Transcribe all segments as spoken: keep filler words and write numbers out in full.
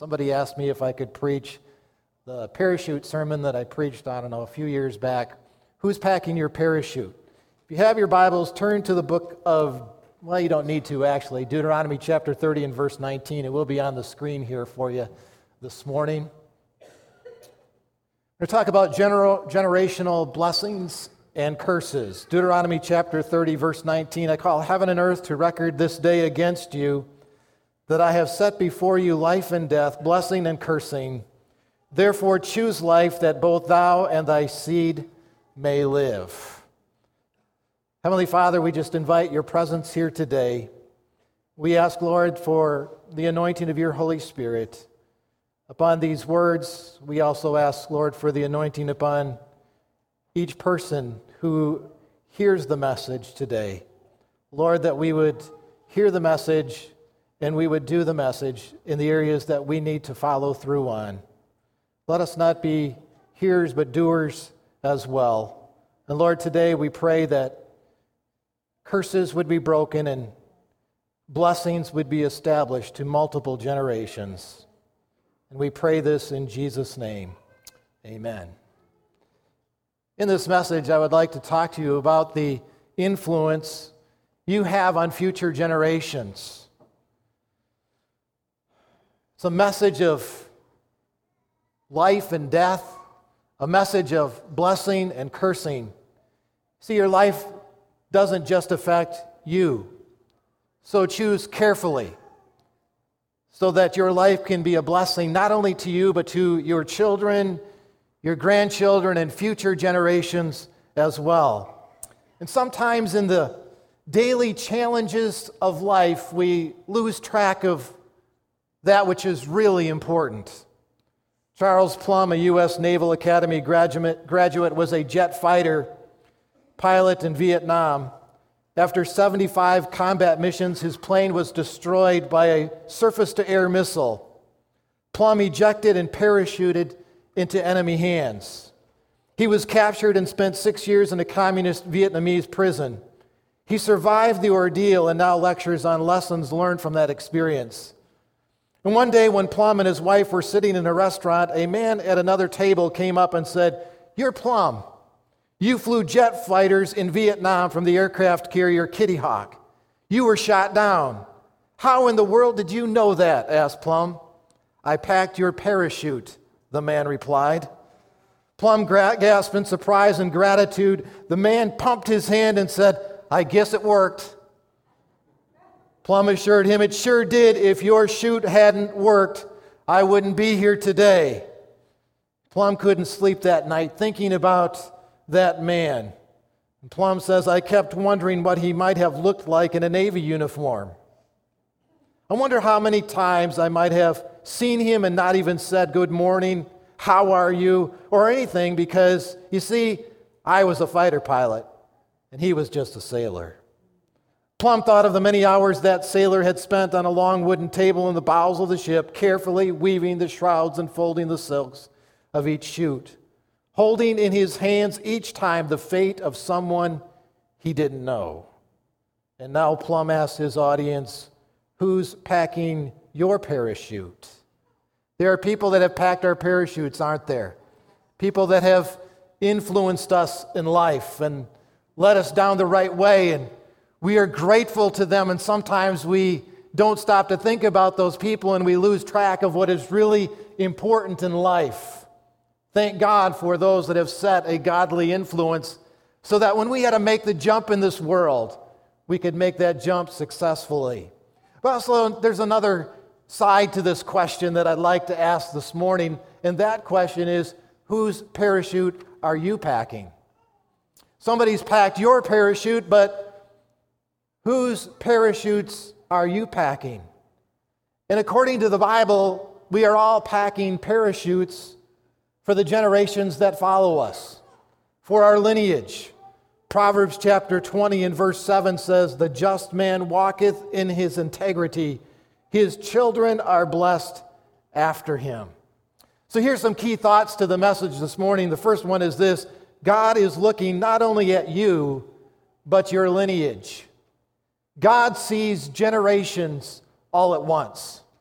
Somebody asked me if I could preach the parachute sermon that I preached, I don't know, a few years back. Who's packing your parachute? If you have your Bibles, turn to the book of, well, you don't need to actually, Deuteronomy chapter thirty and verse nineteen. It will be on the screen here for you this morning. We're going to talk about general, generational blessings and curses. Deuteronomy chapter thirty, verse nineteen. I call heaven and earth to record this day against you, that I have set before you life and death, blessing and cursing. Therefore choose life, that both thou and thy seed may live. Heavenly Father, we just invite your presence here today. We ask, Lord, for the anointing of your Holy Spirit upon these words. We also ask, Lord, for the anointing upon each person who hears the message today. Lord, that we would hear the message and we would do the message in the areas that we need to follow through on. Let us not be hearers but doers as well. And Lord, today we pray that curses would be broken and blessings would be established to multiple generations. And we pray this in Jesus' name. Amen. In this message, I would like to talk to you about the influence you have on future generations. It's a message of life and death, a message of blessing and cursing. See, your life doesn't just affect you, so choose carefully so that your life can be a blessing not only to you, but to your children, your grandchildren, and future generations as well. And sometimes in the daily challenges of life, we lose track of that which is really important. Charles Plumb, a U S Naval Academy graduate, graduate, was a jet fighter pilot in Vietnam. After seventy-five combat missions, his plane was destroyed by a surface-to-air missile. Plumb ejected and parachuted into enemy hands. He was captured and spent six years in a communist Vietnamese prison. He survived the ordeal and now lectures on lessons learned from that experience. And one day when Plumb and his wife were sitting in a restaurant, a man at another table came up and said, "You're Plumb. You flew jet fighters in Vietnam from the aircraft carrier Kitty Hawk. You were shot down. How in the world did you know that?" asked Plumb. "I packed your parachute," the man replied. Plumb gasped in surprise and gratitude. The man pumped his hand and said, "I guess it worked." Plumb assured him, "It sure did. If your chute hadn't worked, I wouldn't be here today." Plumb couldn't sleep that night thinking about that man. And Plumb says, "I kept wondering what he might have looked like in a Navy uniform. I wonder how many times I might have seen him and not even said good morning, how are you, or anything, because, you see, I was a fighter pilot and he was just a sailor." Plumb thought of the many hours that sailor had spent on a long wooden table in the bowels of the ship, carefully weaving the shrouds and folding the silks of each chute, holding in his hands each time the fate of someone he didn't know. And now Plumb asks his audience, who's packing your parachute? There are people that have packed our parachutes, aren't there? People that have influenced us in life and led us down the right way, and we are grateful to them, and sometimes we don't stop to think about those people and we lose track of what is really important in life. Thank God for those that have set a godly influence so that when we had to make the jump in this world, we could make that jump successfully. But also, there's another side to this question that I'd like to ask this morning, and that question is, whose parachute are you packing? Somebody's packed your parachute, but whose parachutes are you packing? And according to the Bible, we are all packing parachutes for the generations that follow us, for our lineage. Proverbs chapter twenty and verse seven says, "The just man walketh in his integrity. His children are blessed after him." So here's some key thoughts to the message this morning. The first one is this: God is looking not only at you, but your lineage. God sees generations all at once.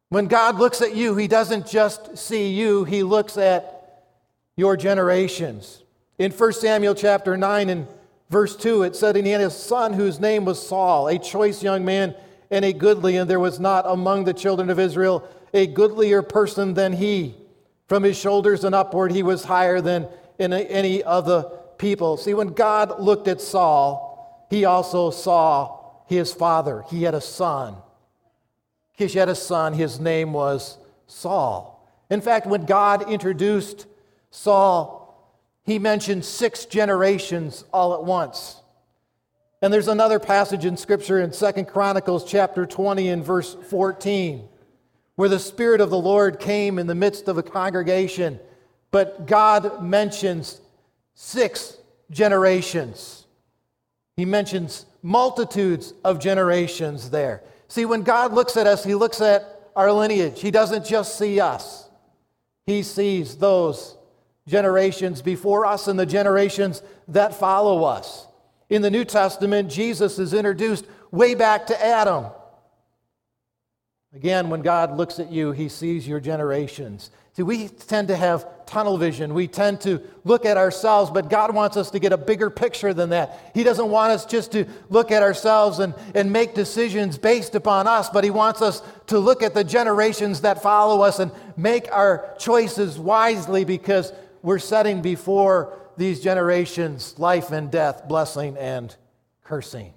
When God looks at you, he doesn't just see you, he looks at your generations. In First Samuel chapter nine and verse two, it said, "And he had a son whose name was Saul, a choice young man and a goodly, and there was not among the children of Israel a goodlier person than he. From his shoulders and upward he was higher than any of the people." See, when God looked at Saul, he also saw his father. He had a son. Kish had a son. His name was Saul. In fact, when God introduced Saul, he mentioned six generations all at once. And there's another passage in Scripture in Second Chronicles chapter twenty and verse fourteen, where the Spirit of the Lord came in the midst of a congregation, but God mentions six generations. He mentions multitudes of generations there. See, when God looks at us, he looks at our lineage. He doesn't just see us. He sees those generations before us and the generations that follow us. In the New Testament, Jesus is introduced way back to Adam. Again, when God looks at you, he sees your generations. See, we tend to have tunnel vision. We tend to look at ourselves, but God wants us to get a bigger picture than that. He doesn't want us just to look at ourselves and, and make decisions based upon us, but he wants us to look at the generations that follow us and make our choices wisely, because we're setting before these generations life and death, blessing and cursing.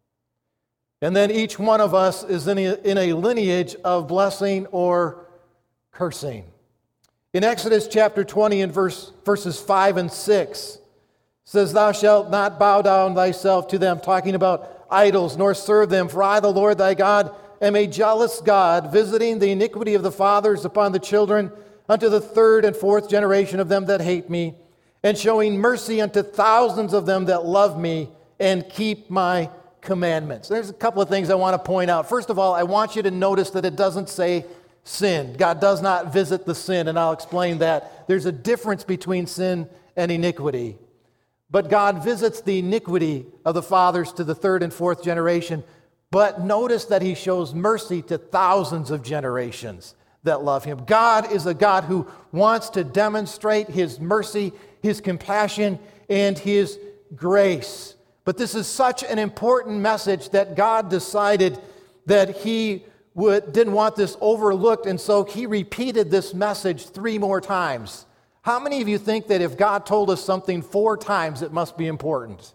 And then each one of us is in a, in a lineage of blessing or cursing. In Exodus chapter twenty and verse, verses five and six, says, "Thou shalt not bow down thyself to them," talking about idols, "nor serve them. For I, the Lord thy God, am a jealous God, visiting the iniquity of the fathers upon the children, unto the third and fourth generation of them that hate me, and showing mercy unto thousands of them that love me and keep my commandments." There's a couple of things I want to point out. First of all, I want you to notice that it doesn't say sin. God does not visit the sin, and I'll explain that. There's a difference between sin and iniquity. But God visits the iniquity of the fathers to the third and fourth generation. But notice that he shows mercy to thousands of generations that love him. God is a God who wants to demonstrate his mercy, his compassion, and his grace. But this is such an important message that God decided that he would, didn't want this overlooked, and so he repeated this message three more times. How many of you think that if God told us something four times, it must be important?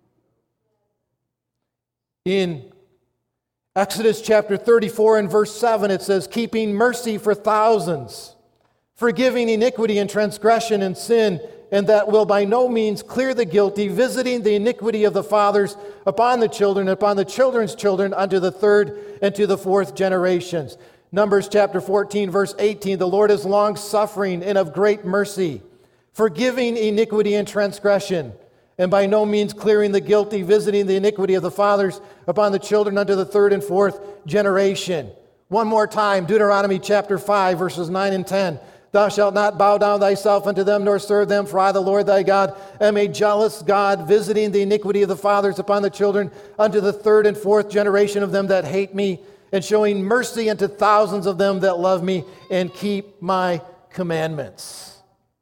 In Exodus chapter thirty-four and verse seven, it says, "Keeping mercy for thousands, forgiving iniquity and transgression and sin, and that will by no means clear the guilty, visiting the iniquity of the fathers upon the children, upon the children's children, unto the third and to the fourth generations." Numbers chapter fourteen, verse eighteen, "The Lord is long-suffering and of great mercy, forgiving iniquity and transgression, and by no means clearing the guilty, visiting the iniquity of the fathers upon the children unto the third and fourth generation." One more time, Deuteronomy chapter five, verses nine and ten. "Thou shalt not bow down thyself unto them, nor serve them, for I, the Lord thy God, am a jealous God, visiting the iniquity of the fathers upon the children unto the third and fourth generation of them that hate me, and showing mercy unto thousands of them that love me and keep my commandments."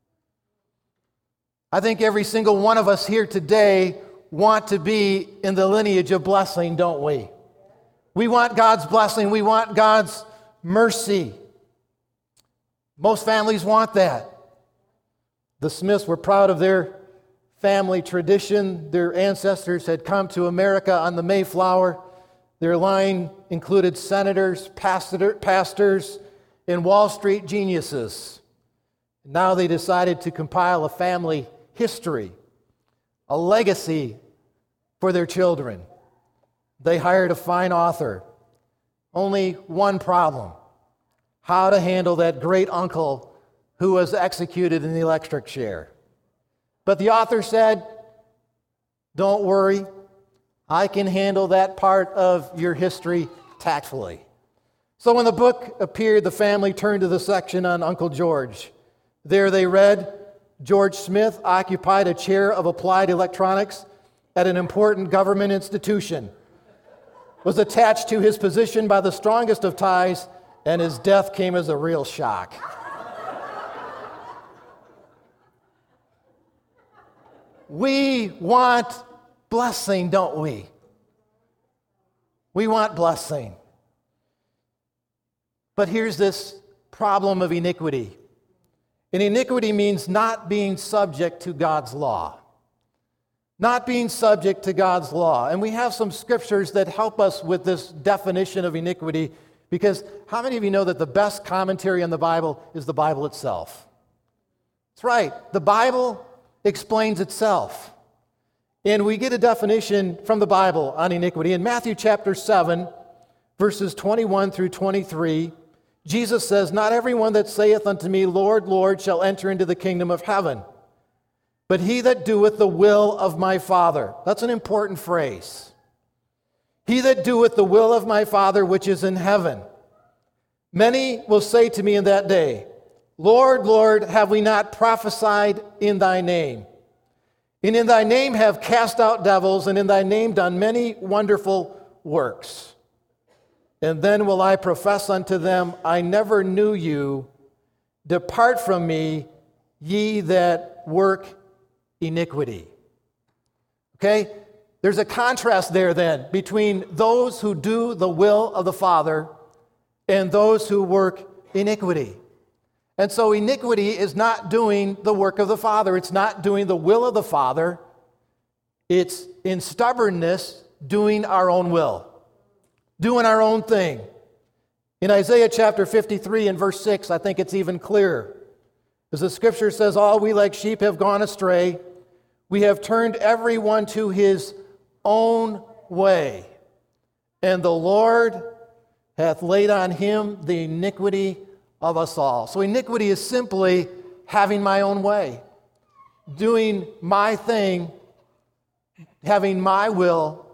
I think every single one of us here today want to be in the lineage of blessing, don't we? We want God's blessing. We want God's mercy. Most families want that. The Smiths were proud of their family tradition. Their ancestors had come to America on the Mayflower. Their line included senators, pastor, pastors, and Wall Street geniuses. Now they decided to compile a family history, a legacy for their children. They hired a fine author. Only one problem: how to handle that great uncle who was executed in the electric chair. But the author said, "Don't worry, I can handle that part of your history tactfully." So when the book appeared, the family turned to the section on Uncle George. There they read, "George Smith occupied a chair of applied electronics at an important government institution, was attached to his position by the strongest of ties, and his death came as a real shock. We want blessing, don't we? We want blessing. But here's this problem of iniquity. And iniquity means not being subject to God's law. Not being subject to God's law. And we have some scriptures that help us with this definition of iniquity, because how many of you know that the best commentary on the Bible is the Bible itself? That's right. The Bible explains itself. And we get a definition from the Bible on iniquity. In Matthew chapter seven, verses twenty-one through twenty-three, Jesus says, "Not everyone that saith unto me, Lord, Lord, shall enter into the kingdom of heaven, but he that doeth the will of my Father." That's an important phrase. "He that doeth the will of my Father which is in heaven. Many will say to me in that day, Lord, Lord, have we not prophesied in thy name? And in thy name have cast out devils, and in thy name done many wonderful works. And then will I profess unto them, I never knew you. Depart from me, ye that work iniquity." Okay? There's a contrast there then between those who do the will of the Father and those who work iniquity. And so iniquity is not doing the work of the Father. It's not doing the will of the Father. It's in stubbornness doing our own will, doing our own thing. In Isaiah chapter fifty-three and verse six, I think it's even clearer. As the scripture says, "All we like sheep have gone astray. We have turned everyone to his own way. And the Lord hath laid on him the iniquity of us all." So iniquity is simply having my own way, doing my thing, having my will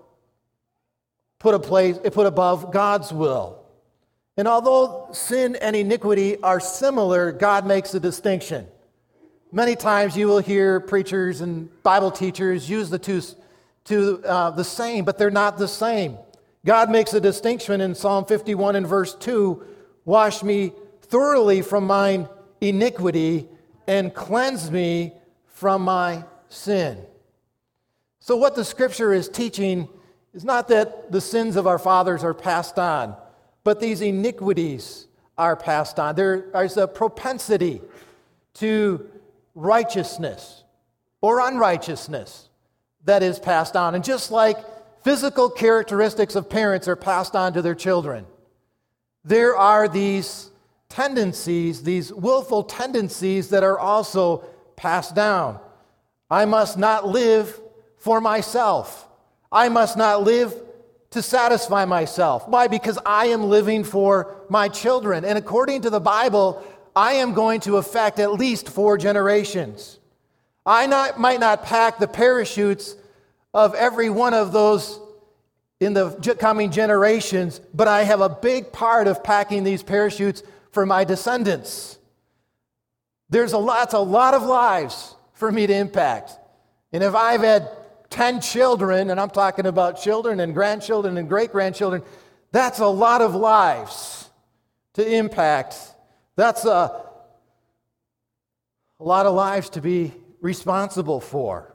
put a place, put above God's will. And although sin and iniquity are similar, God makes a distinction. Many times you will hear preachers and Bible teachers use the two to uh, the same, but they're not the same. God makes a distinction in Psalm fifty-one and verse two, "Wash me thoroughly from mine iniquity and cleanse me from my sin." So what the scripture is teaching is not that the sins of our fathers are passed on, but these iniquities are passed on. There is a propensity to righteousness or unrighteousness that is passed on. And just like physical characteristics of parents are passed on to their children, there are these tendencies, these willful tendencies that are also passed down. I must not live for myself. I must not live to satisfy myself. Why? Because I am living for my children. And according to the Bible, I am going to affect at least four generations. I not, might not pack the parachutes of every one of those in the coming generations, but I have a big part of packing these parachutes for my descendants. There's a lot, a lot of lives for me to impact. And if I've had ten children, and I'm talking about children and grandchildren and great-grandchildren, that's a lot of lives to impact. That's a, a lot of lives to be responsible for.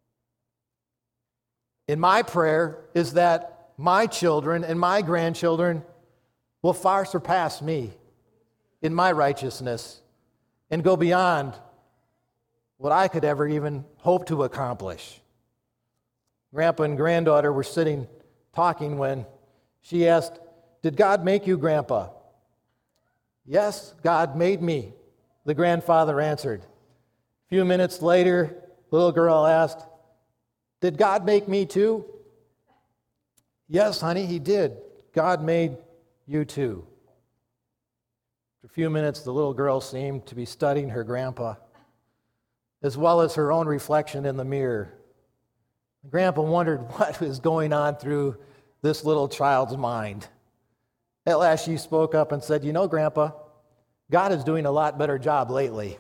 And my prayer is that my children and my grandchildren will far surpass me in my righteousness and go beyond what I could ever even hope to accomplish. Grandpa and granddaughter were sitting talking when she asked, "Did God make you, Grandpa?" "Yes, God made me," the grandfather answered. A few minutes later, the little girl asked, "Did God make me too?" "Yes, honey, he did. God made you too." For a few minutes, the little girl seemed to be studying her grandpa, as well as her own reflection in the mirror. Grandpa wondered what was going on through this little child's mind. At last she spoke up and said, "You know, Grandpa, God is doing a lot better job lately."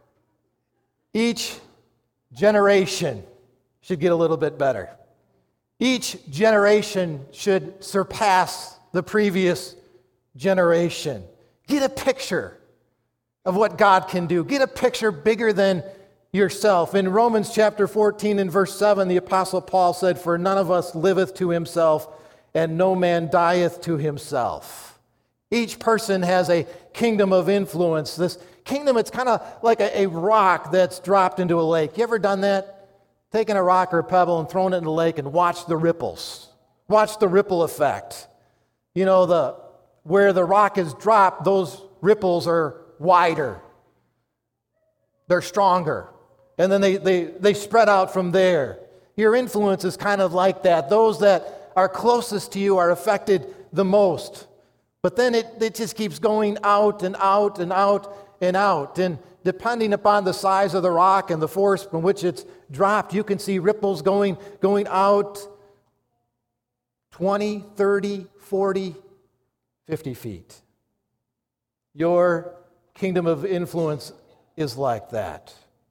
Each generation should get a little bit better. Each generation should surpass the previous generation. Get a picture of what God can do. Get a picture bigger than yourself. In Romans chapter fourteen and verse seven, the Apostle Paul said, "For none of us liveth to himself, and no man dieth to himself." Each person has a kingdom of influence. This kingdom, it's kind of like a, a rock that's dropped into a lake. You ever done that? Taken a rock or a pebble and thrown it in the lake and watched the ripples. Watch the ripple effect. You know, the where the rock is dropped, those ripples are wider. They're stronger. And then they, they, they spread out from there. Your influence is kind of like that. Those that are closest to you are affected the most. But then it, it just keeps going out and out and out and out. And depending upon the size of the rock and the force from which it's dropped, you can see ripples going, going out twenty, thirty, forty, fifty feet. Your kingdom of influence is like that.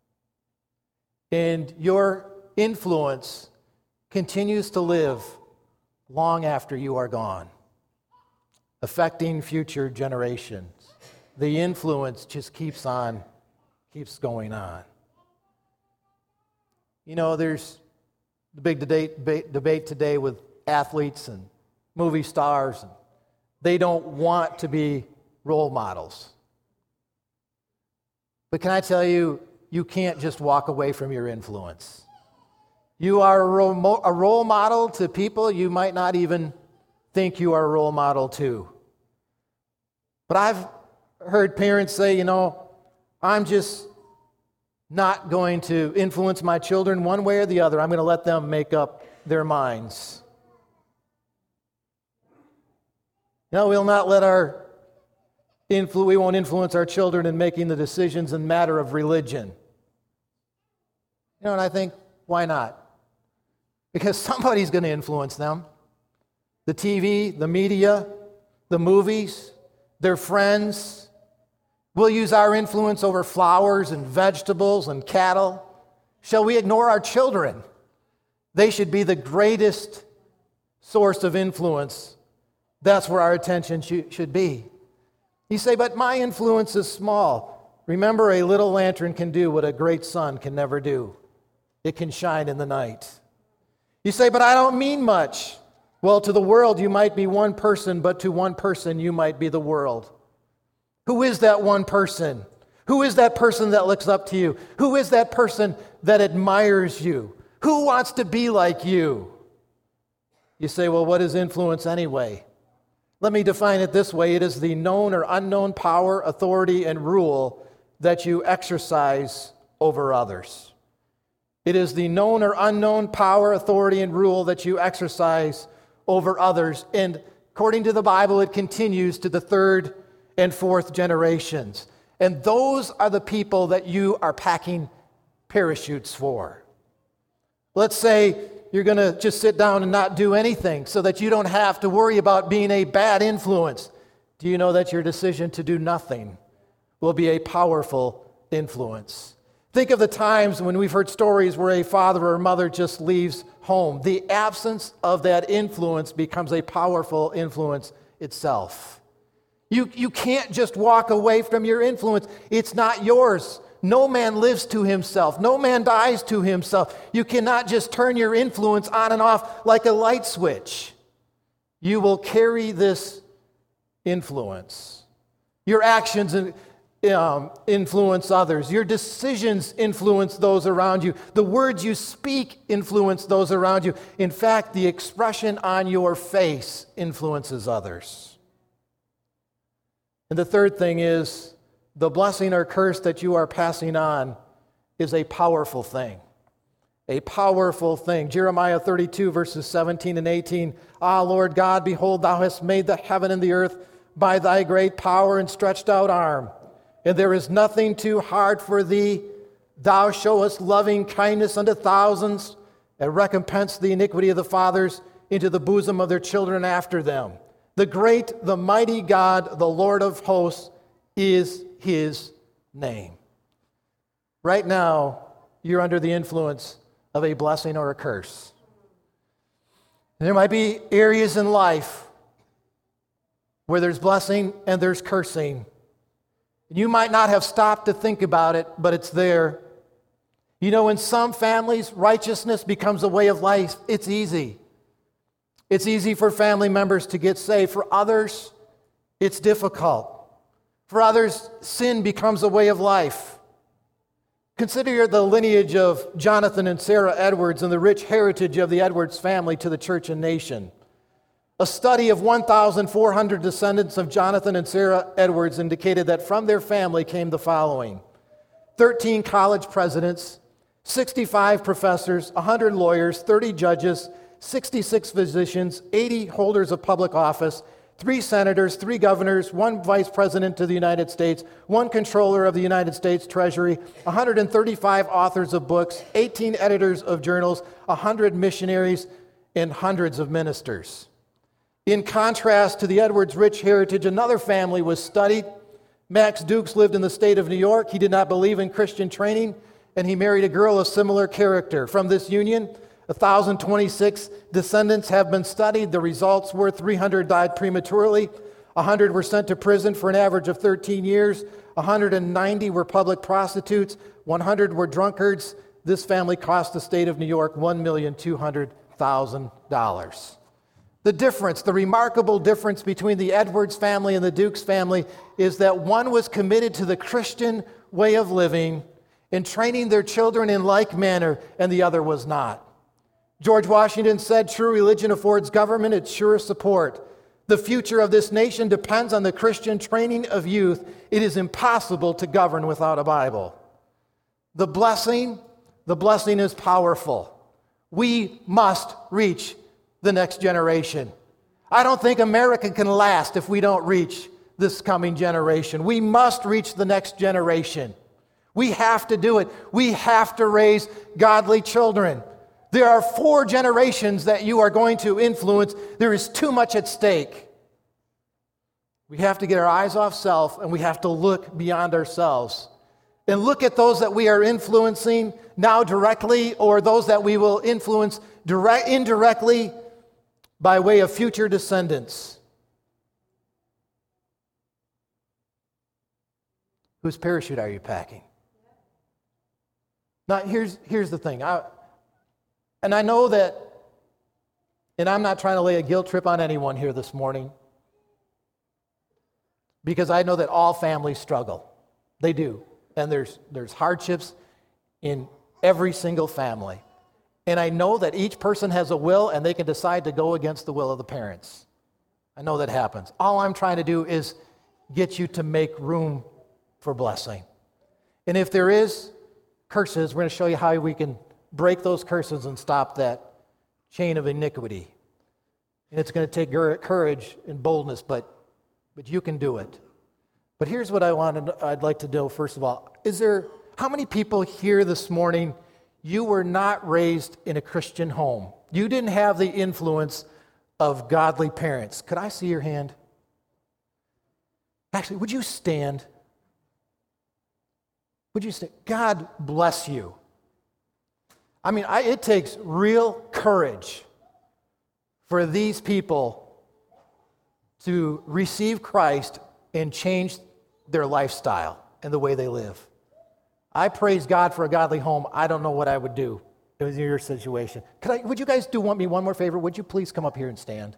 And your influence continues to live long after you are gone, affecting future generations. The influence just keeps on, keeps going on. You know, there's the big debate, debate today with athletes and movie stars. And they don't want to be role models. But can I tell you, you can't just walk away from your influence. You are a role, a role model to people you might not even think you are a role model to. But I've heard parents say, you know, I'm just not going to influence my children one way or the other. I'm going to let them make up their minds. No, we'll not let our influ- we won't influence our children in making the decisions in matter of religion. You know, and I think, why not? Because somebody's going to influence them. The T V, the media, the movies, their friends. We'll use our influence over flowers and vegetables and cattle. Shall we ignore our children? They should be the greatest source of influence. That's where our attention sh- should be. You say, but my influence is small. Remember, a little lantern can do what a great sun can never do. It can shine in the night. You say, but I don't mean much. Well, to the world you might be one person, but to one person you might be the world. Who is that one person? Who is that person that looks up to you? Who is that person that admires you? Who wants to be like you? You say, well, what is influence anyway? Let me define it this way. It is the known or unknown power, authority, and rule that you exercise over others. It is the known or unknown power, authority, and rule that you exercise over others. And according to the Bible, it continues to the third and fourth generations. And those are the people that you are packing parachutes for. Let's say you're going to just sit down and not do anything so that you don't have to worry about being a bad influence. Do you know that your decision to do nothing will be a powerful influence? Think of the times when we've heard stories where a father or mother just leaves home. The absence of that influence becomes a powerful influence itself. You, you can't just walk away from your influence. It's not yours. No man lives to himself. No man dies to himself. You cannot just turn your influence on and off like a light switch. You will carry this influence. Your actions um, influence others. Your decisions influence those around you. The words you speak influence those around you. In fact, the expression on your face influences others. And the third thing is, the blessing or curse that you are passing on is a powerful thing. A powerful thing. Jeremiah thirty-two, verses seventeen and eighteen. Ah, Lord God, behold, thou hast made the heaven and the earth by thy great power and stretched out arm. And there is nothing too hard for thee. Thou showest loving kindness unto thousands, and recompense the iniquity of the fathers into the bosom of their children after them. The great, the mighty God, the Lord of hosts, is his name. Right now, you're under the influence of a blessing or a curse. And there might be areas in life where there's blessing and there's cursing. You might not have stopped to think about it, but it's there. You know, in some families, righteousness becomes a way of life. It's easy. It's easy for family members to get saved. For others, it's difficult. For others, sin becomes a way of life. Consider the lineage of Jonathan and Sarah Edwards and the rich heritage of the Edwards family to the church and nation. A study of one thousand four hundred descendants of Jonathan and Sarah Edwards indicated that from their family came the following: thirteen college presidents, sixty-five professors, one hundred lawyers, thirty judges, sixty-six physicians, eighty holders of public office, three senators, three governors, one vice president of the United States, one controller of the United States Treasury, one hundred thirty-five authors of books, eighteen editors of journals, one hundred missionaries, and hundreds of ministers. In contrast to the Edwards' rich heritage, another family was studied. Max Dukes lived in the state of New York. He did not believe in Christian training, and he married a girl of similar character. From this union, one thousand twenty-six descendants have been studied. The results were three hundred died prematurely, one hundred were sent to prison for an average of thirteen years, one hundred ninety were public prostitutes, one hundred were drunkards. This family cost the state of New York one million two hundred thousand dollars. The difference, the remarkable difference between the Edwards family and the Dukes family is that one was committed to the Christian way of living and training their children in like manner, and the other was not. George Washington said, "True religion affords government its surest support. The future of this nation depends on the Christian training of youth. It is impossible to govern without a Bible." The blessing, the blessing is powerful. We must reach the next generation. I don't think America can last if we don't reach this coming generation. We must reach the next generation. We have to do it. We have to raise godly children. There are four generations that you are going to influence. There is too much at stake. We have to get our eyes off self, and we have to look beyond ourselves and look at those that we are influencing now directly, or those that we will influence direct, indirectly by way of future descendants. Whose parachute are you packing? Now, here's, here's the thing. I, and I know that, and I'm not trying to lay a guilt trip on anyone here this morning, because I know that all families struggle. They do. And there's, there's hardships in every single family. And I know that each person has a will, and they can decide to go against the will of the parents. I know that happens. All I'm trying to do is get you to make room for blessing. And if there is curses, we're going to show you how we can break those curses and stop that chain of iniquity. And it's going to take courage and boldness, but but you can do it. But here's what I wanted, I'd like to know, first of all. Is there, how many people here this morning, you were not raised in a Christian home? You didn't have the influence of godly parents. Could I see your hand? Actually, would you stand? Would you stand? God bless you. I mean, I, it takes real courage for these people to receive Christ and change their lifestyle and the way they live. I praise God for a godly home. I don't know what I would do in your situation. Could I, would you guys do want me one more favor? Would you please come up here and stand?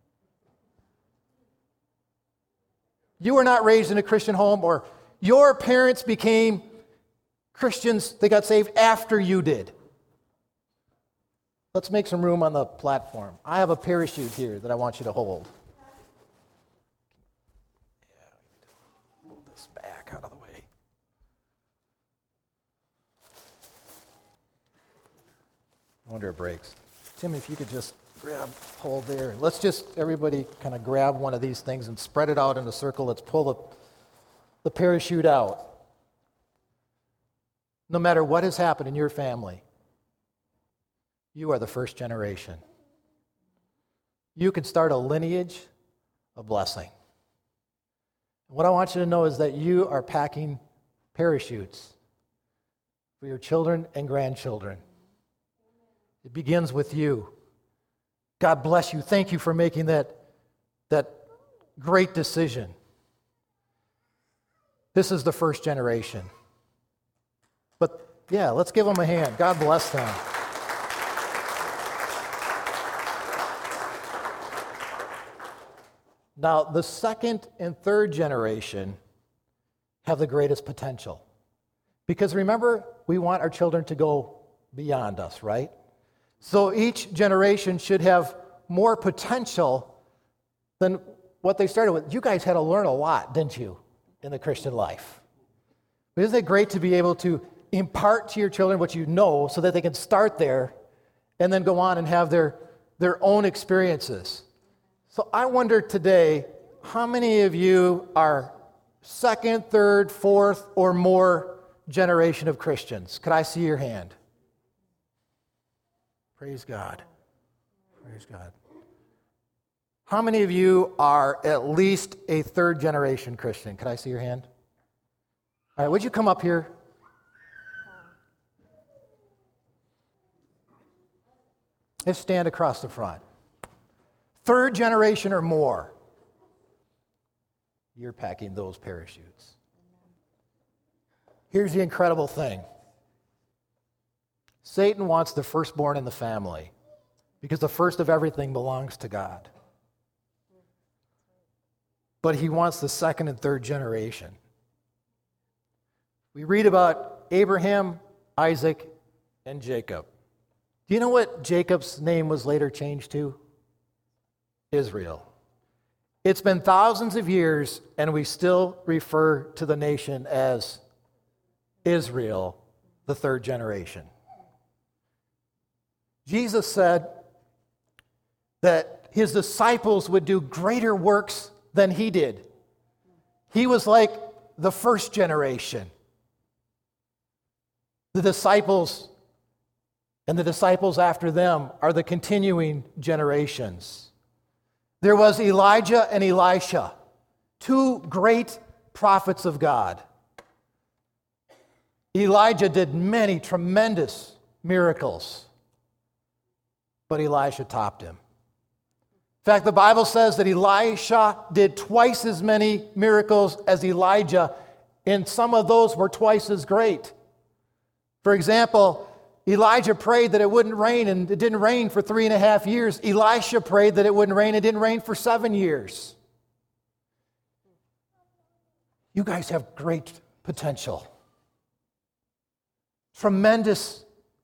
You were not raised in a Christian home, or your parents became Christians, they got saved after you did. Let's make some room on the platform. I have a parachute here that I want you to hold. Move this back out of the way. I wonder if it breaks. Tim, if you could just grab, hold there. Let's just, everybody kind of grab one of these things and spread it out in a circle. Let's pull the, the parachute out. No matter what has happened in your family, you are the first generation. You can start a lineage of blessing. What I want you to know is that you are packing parachutes for your children and grandchildren. It begins with you. God bless you. Thank you for making that, that great decision. This is the first generation. But yeah, let's give them a hand. God bless them. Now, the second and third generation have the greatest potential. Because remember, we want our children to go beyond us, right? So each generation should have more potential than what they started with. You guys had to learn a lot, didn't you, in the Christian life? But isn't it great to be able to impart to your children what you know so that they can start there and then go on and have their, their own experiences? So I wonder today, how many of you are second, third, fourth, or more generation of Christians? Could I see your hand? Praise God. Praise God. How many of you are at least a third generation Christian? Could I see your hand? All right, would you come up here? Let's stand across the front. Third generation or more. You're packing those parachutes. Here's the incredible thing. Satan wants the firstborn in the family because the first of everything belongs to God. But he wants the second and third generation. We read about Abraham, Isaac, and Jacob. Do you know what Jacob's name was later changed to? Israel. It's been thousands of years, and we still refer to the nation as Israel, the third generation. Jesus said that his disciples would do greater works than he did. He was like the first generation. The disciples and the disciples after them are the continuing generations. There was Elijah and Elisha, two great prophets of God. Elijah did many tremendous miracles, but Elisha topped him. In fact, the Bible says that Elisha did twice as many miracles as Elijah, and some of those were twice as great. For example, Elijah prayed that it wouldn't rain, and it didn't rain for three and a half years. Elisha prayed that it wouldn't rain, and it didn't rain for seven years. You guys have great potential. Tremendous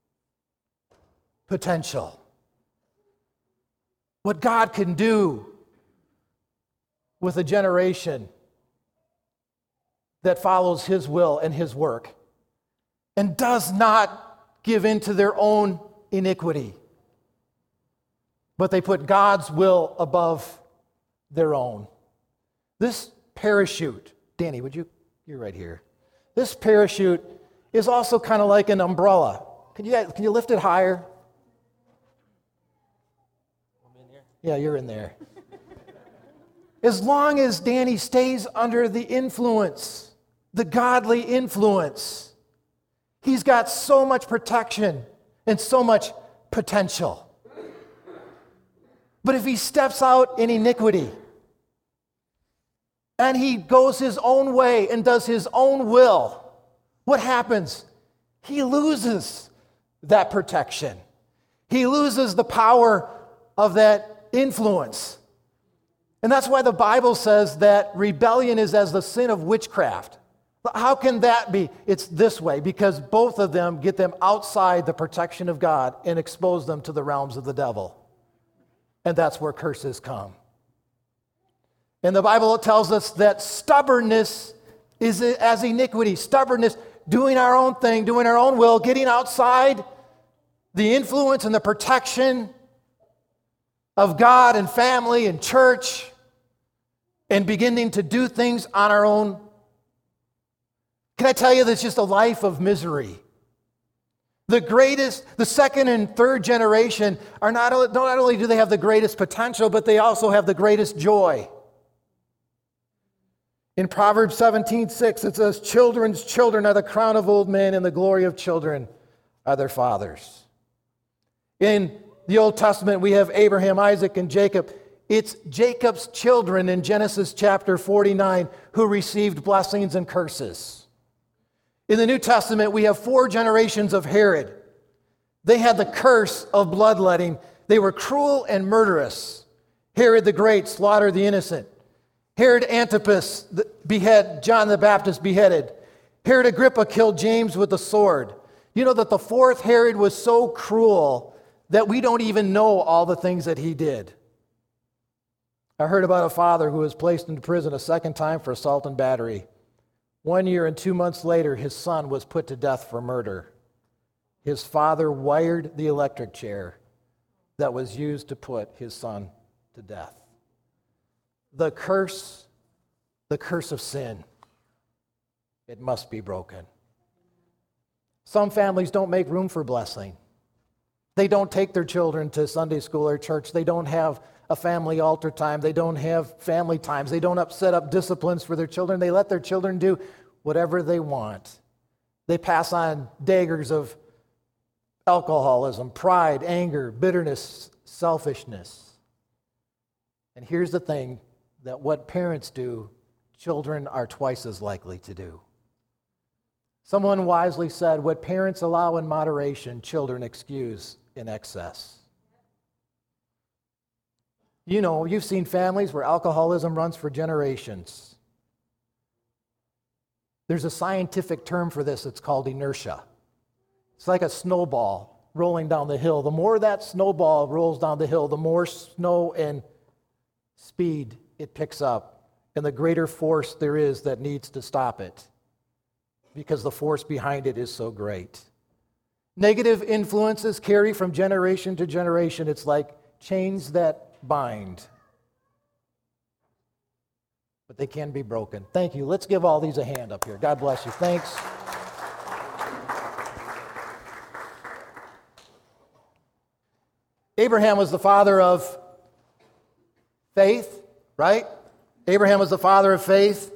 potential. What God can do with a generation that follows His will and His work and does not give in to their own iniquity, but they put God's will above their own. This parachute, Danny, would you, you're right here. This parachute is also kind of like an umbrella. Can you, can you lift it higher? I'm in here? Yeah, you're in there. As long as Danny stays under the influence, the godly influence, he's got so much protection and so much potential. But if he steps out in iniquity and he goes his own way and does his own will, what happens? He loses that protection. He loses the power of that influence. And that's why the Bible says that rebellion is as the sin of witchcraft. How can that be? It's this way, because both of them get them outside the protection of God and expose them to the realms of the devil. And that's where curses come. And the Bible tells us that stubbornness is as iniquity. Stubbornness, doing our own thing, doing our own will, getting outside the influence and the protection of God and family and church, and beginning to do things on our own. Can I tell you that's just a life of misery? The greatest, the second and third generation are not, not only do they have the greatest potential, but they also have the greatest joy. In Proverbs seventeen six, it says, "Children's children are the crown of old men, and the glory of children are their fathers." In the Old Testament, we have Abraham, Isaac, and Jacob. It's Jacob's children in Genesis chapter forty-nine who received blessings and curses. In the New Testament, we have four generations of Herod. They had the curse of bloodletting. They were cruel and murderous. Herod the Great slaughtered the innocent. Herod Antipas behead John the Baptist beheaded. Herod Agrippa killed James with the sword. You know that the fourth Herod was so cruel that we don't even know all the things that he did. I heard about a father who was placed into prison a second time for assault and battery. One year and two months later, his son was put to death for murder. His father wired the electric chair that was used to put his son to death. The curse, the curse of sin, it must be broken. Some families don't make room for blessing. They don't take their children to Sunday school or church. They don't have a family altar time. They don't have family times. They don't set up disciplines for their children. They let their children do whatever they want. They pass on daggers of alcoholism, pride, anger, bitterness, selfishness. And here's the thing, that what parents do, children are twice as likely to do. Someone wisely said, what parents allow in moderation, children excuse in excess. You know, you've seen families where alcoholism runs for generations. There's a scientific term for this. It's called inertia. It's like a snowball rolling down the hill. The more that snowball rolls down the hill, the more snow and speed it picks up, and the greater force there is that needs to stop it, because the force behind it is so great. Negative influences carry from generation to generation. It's like chains that bind, but they can be broken. Thank you. Let's give all these a hand up here. God bless you. Thanks. Abraham was the father of faith, right? Abraham was the father of faith.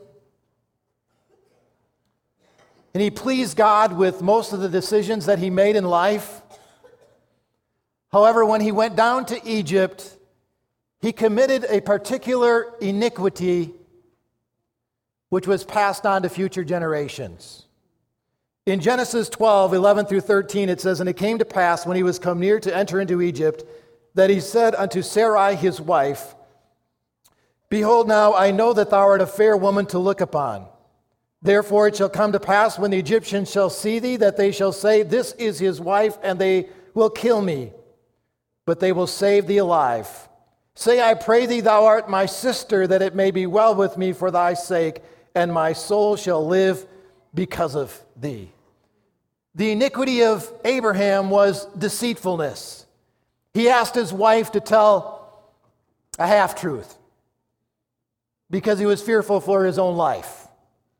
And he pleased God with most of the decisions that he made in life. However, when he went down to Egypt, he committed a particular iniquity which was passed on to future generations. In Genesis twelve, eleven through thirteen, it says, "And it came to pass, when he was come near to enter into Egypt, that he said unto Sarai his wife, Behold, now I know that thou art a fair woman to look upon. Therefore it shall come to pass, when the Egyptians shall see thee, that they shall say, This is his wife, and they will kill me. But they will save thee alive. Say, I pray thee, thou art my sister, that it may be well with me for thy sake, and my soul shall live because of thee." The iniquity of Abraham was deceitfulness. He asked his wife to tell a half-truth because he was fearful for his own life.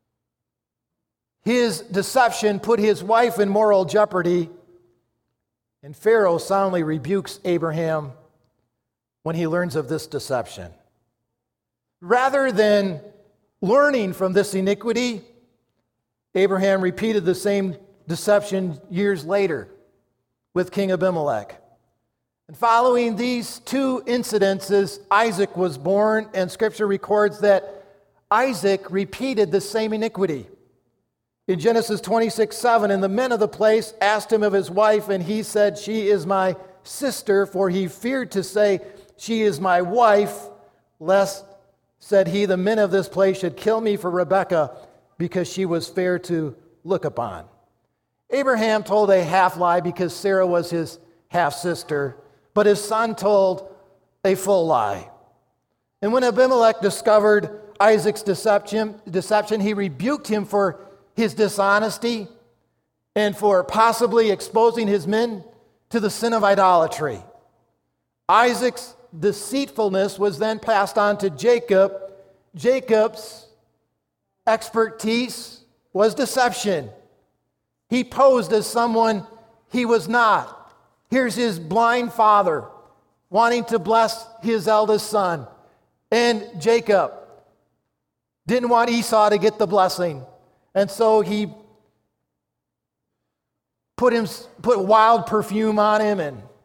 His deception put his wife in moral jeopardy, and Pharaoh soundly rebukes Abraham when he learns of this deception. Rather than learning from this iniquity, Abraham repeated the same deception years later with King Abimelech. And following these two incidences, Isaac was born, and Scripture records that Isaac repeated the same iniquity. In Genesis twenty-six seven, "And the men of the place asked him of his wife, and he said, She is my sister, for he feared to say, She is my wife, lest, said he, the men of this place should kill me for Rebekah, because she was fair to look upon." Abraham told a half lie because Sarah was his half sister, but his son told a full lie. And when Abimelech discovered Isaac's deception, deception, he rebuked him for his dishonesty and for possibly exposing his men to the sin of idolatry. Isaac's deceitfulness was then passed on to Jacob. Jacob's expertise was deception. He posed as someone he was not. Here's his blind father wanting to bless his eldest son. And Jacob didn't want Esau to get the blessing. And so he put him put wild perfume on him and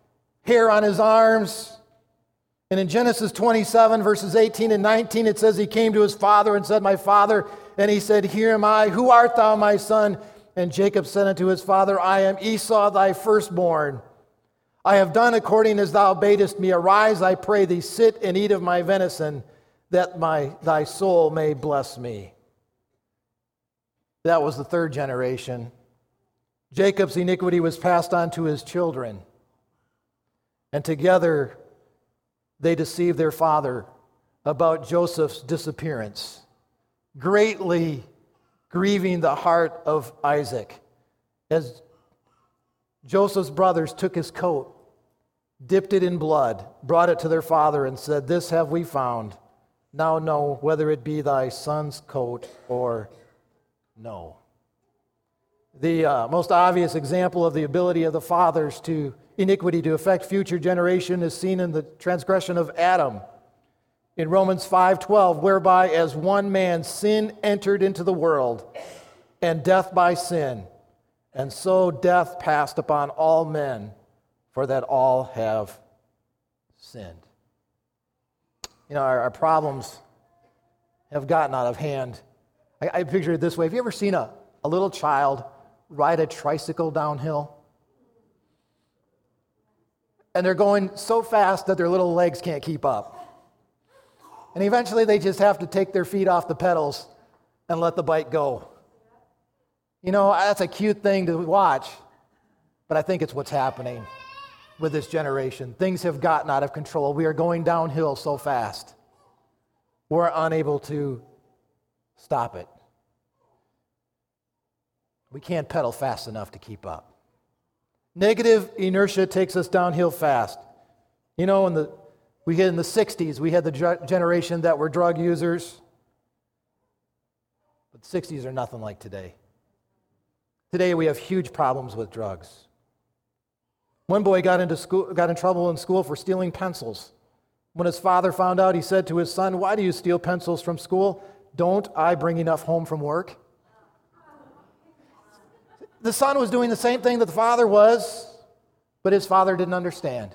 hair on his arms. And in Genesis twenty-seven, verses eighteen and nineteen, it says he came to his father and said, "My father." And he said, "Here am I. Who art thou, my son?" And Jacob said unto his father, "I am Esau, thy firstborn. I have done according as thou badest me. Arise, I pray thee, sit and eat of my venison, that my thy soul may bless me." That was the third generation. Jacob's iniquity was passed on to his children. And together they deceived their father about Joseph's disappearance, greatly grieving the heart of Isaac. As Joseph's brothers took his coat, dipped it in blood, brought it to their father, and said, "This have we found. Now know whether it be thy son's coat or no." The uh, most obvious example of the ability of the fathers to iniquity to affect future generation is seen in the transgression of Adam. In Romans five twelve, whereby as one man sin entered into the world, and death by sin, and so death passed upon all men, for that all have sinned. You know, our, our problems have gotten out of hand. I, I picture it this way. Have you ever seen a, a little child ride a tricycle downhill? And they're going so fast that their little legs can't keep up. And eventually they just have to take their feet off the pedals and let the bike go. You know, that's a cute thing to watch, but I think it's what's happening with this generation. Things have gotten out of control. We are going downhill so fast. We're unable to stop it. We can't pedal fast enough to keep up. Negative inertia takes us downhill fast. You know, in the we had in the sixties, we had the ge- generation that were drug users. But the sixties are nothing like today. Today we have huge problems with drugs. One boy got into school, got in trouble in school for stealing pencils. When his father found out, he said to his son, "Why do you steal pencils from school? Don't I bring enough home from work?" The son was doing the same thing that the father was, but his father didn't understand.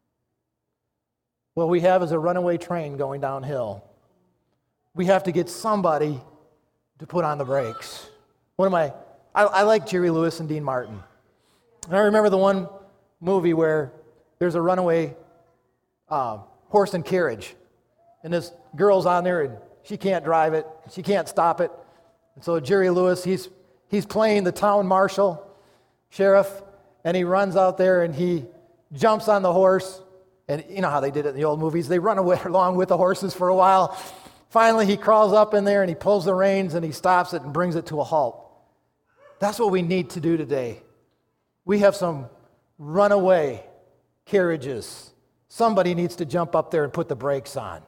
What we have is a runaway train going downhill. We have to get somebody to put on the brakes. One of my, I, I like Jerry Lewis and Dean Martin. And I remember the one movie where there's a runaway uh, horse and carriage, and this girl's on there, and she can't drive it, she can't stop it. And so Jerry Lewis, he's He's playing the town marshal, sheriff, and he runs out there and he jumps on the horse. And you know how they did it in the old movies. They run away along with the horses for a while. Finally, he crawls up in there and he pulls the reins and he stops it and brings it to a halt. That's what we need to do today. We have some runaway carriages. Somebody needs to jump up there and put the brakes on.